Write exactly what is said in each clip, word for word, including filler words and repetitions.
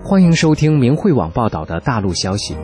欢迎收听明慧网报道的大陆消息。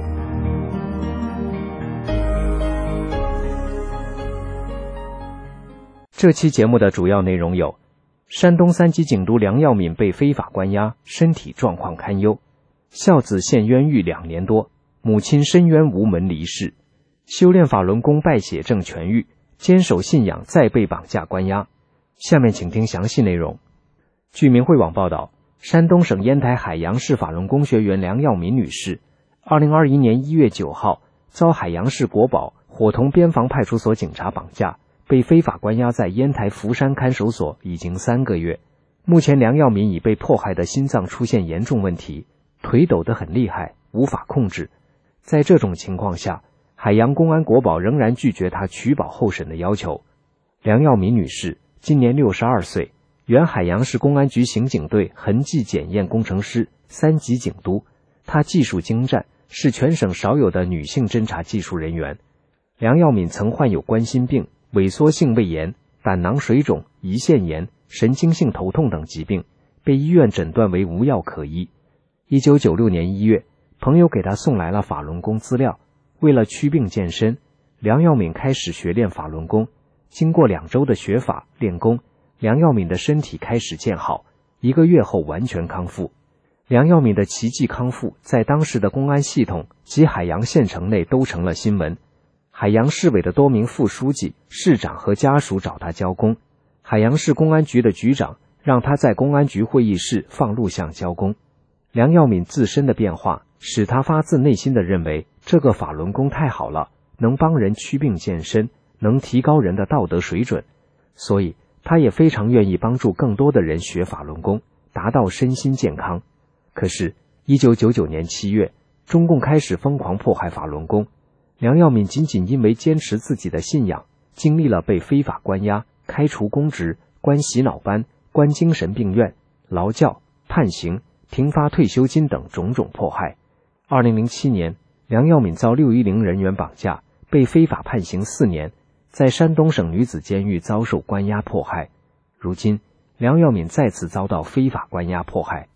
这期节目的主要内容有：山东三级警督梁耀敏被非法关押，身体状况堪忧；孝子陷冤狱两年多，母亲深冤无门离世；修炼法轮功败血症痊愈，坚守信仰再被绑架关押。下面请听详细内容。据明慧网报道，山东省烟台海洋市法轮功学员梁耀敏女士，二零二一年一月九号遭海洋市国保伙同边防派出所警察绑架，被非法关押在烟台福山看守所已经三个月。目前梁耀敏已被迫害的心脏出现严重问题，腿抖得很厉害，无法控制。在这种情况下，海洋公安国保仍然拒绝她取保候审的要求。梁耀敏女士今年六十二岁，原海洋市公安局刑警队痕迹检验工程师，三级警督。她技术精湛，是全省少有的女性侦查技术人员。梁耀敏曾患有冠心病、萎缩性胃炎、胆囊水肿、胰腺炎、神经性头痛等疾病，被医院诊断为无药可医。一九九六年一月，朋友给她送来了法轮功资料，为了祛病健身，梁耀敏开始学练法轮功。经过两周的学法练功，梁耀敏的身体开始见好，一个月后完全康复。梁耀敏的奇迹康复在当时的公安系统及海洋县城内都成了新闻。海洋市委的多名副书记、市长和家属找他交功，海洋市公安局的局长让他在公安局会议室放录像交功。梁耀敏自身的变化使他发自内心地认为这个法轮功太好了，能帮人祛病健身，能提高人的道德水准，所以他也非常愿意帮助更多的人学法轮功，达到身心健康。可是一九九九年七月，中共开始疯狂迫害法轮功，梁耀敏仅仅因为坚持自己的信仰，经历了被非法关押、开除公职、关洗脑班、关精神病院、劳教、判刑、停发退休金等种种迫害。二零零七年，梁耀敏遭六一零人员绑架，被非法判刑四年，在山东省女子监狱遭受关押迫害。如今，梁耀敏再次遭到非法关押迫害。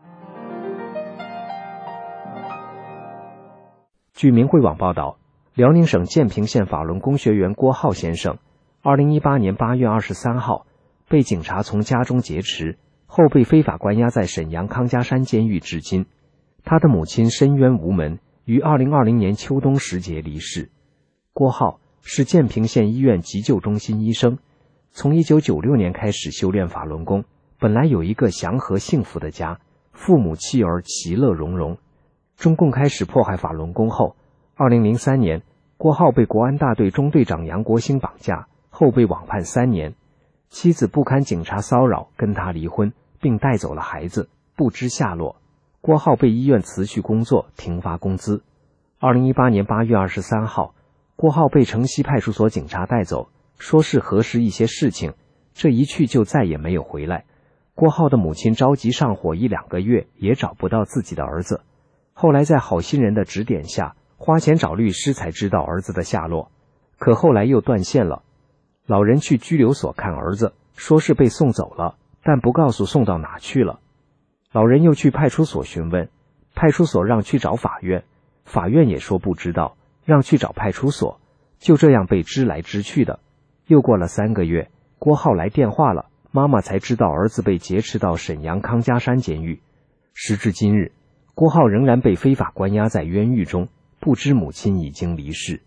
据明慧网报道，辽宁省建平县法轮功学员郭浩先生，二零一八年八月二十三号被警察从家中劫持，后被非法关押在沈阳康家山监狱至今。他的母亲深冤无门，于二零二零年秋冬时节离世。郭浩是建平县医院急救中心医生，从一九九六年开始修炼法轮功，本来有一个祥和幸福的家，父母妻儿其乐融融。中共开始迫害法轮功后，二零零三年，郭浩被国安大队中队长杨国兴绑架，后被网判三年。妻子不堪警察骚扰，跟他离婚，并带走了孩子，不知下落。郭浩被医院辞去工作，停发工资。二零一八年八月二十三号，郭浩被城西派出所警察带走，说是核实一些事情，这一去就再也没有回来。郭浩的母亲着急上火一两个月，也找不到自己的儿子。后来在好心人的指点下，花钱找律师才知道儿子的下落，可后来又断线了。老人去拘留所看儿子，说是被送走了，但不告诉送到哪去了。老人又去派出所询问，派出所让去找法院，法院也说不知道，让去找派出所，就这样被支来支去的。又过了三个月，郭浩来电话了，妈妈才知道儿子被劫持到沈阳康家山监狱。时至今日，郭浩仍然被非法关押在冤狱中，不知母亲已经离世。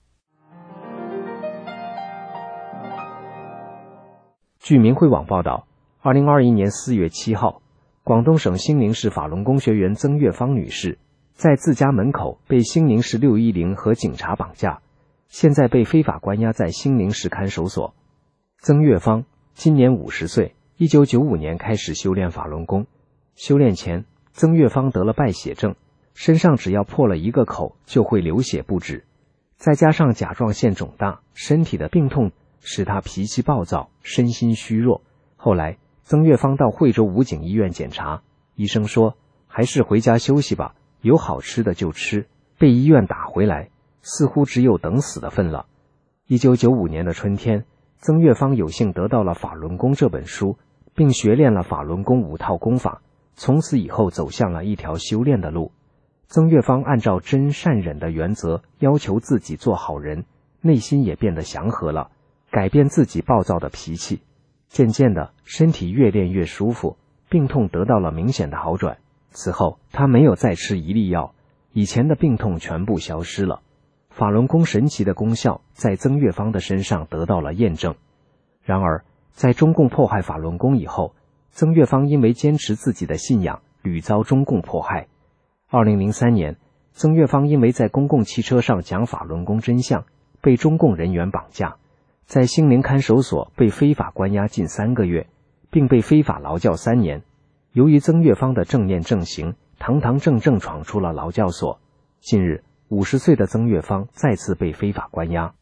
据明慧网报道，二零二一年四月七号，广东省兴宁市法轮功学员曾月芳女士在自家门口被兴宁市六一零和警察绑架，现在被非法关押在兴宁市看守所。曾月芳今年五十岁，一九九五年开始修炼法轮功。修炼前，曾月芳得了败血症，身上只要破了一个口就会流血不止，再加上甲状腺肿大，身体的病痛使她脾气暴躁，身心虚弱。后来曾月芳到惠州武警医院检查，医生说还是回家休息吧，有好吃的就吃，被医院打回来，似乎只有等死的份了。一九九五年的春天，曾月芳有幸得到了《法轮功》这本书，并学练了法轮功五套功法， 从此以后走向了一条修炼的路。曾月芳按照真善忍的原则要求自己做好人，内心也变得祥和了，改变自己暴躁的脾气。渐渐的，身体越练越舒服，病痛得到了明显的好转。此后，他没有再吃一粒药，以前的病痛全部消失了。法轮功神奇的功效在曾月芳的身上得到了验证。然而，在中共迫害法轮功以后，曾月芳因为坚持自己的信仰，屡遭中共迫害。二零零三年，曾月芳因为在公共汽车上讲法轮功真相，被中共人员绑架，在兴宁看守所被非法关押近三个月，并被非法劳教三年。由于曾月芳的正念正行，堂堂正正闯出了劳教所。近日，五十岁的曾月芳再次被非法关押。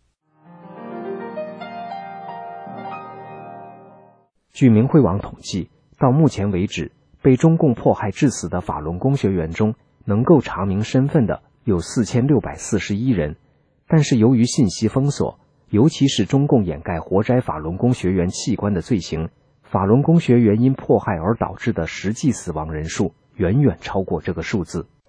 据明慧网统计，到目前为止，被中共迫害致死的法轮功学员中，能够查明身份的有四千六百四十一人，但是由于信息封锁，尤其是中共掩盖活摘法轮功学员器官的罪行，法轮功学员因迫害而导致的实际死亡人数远远超过这个数字。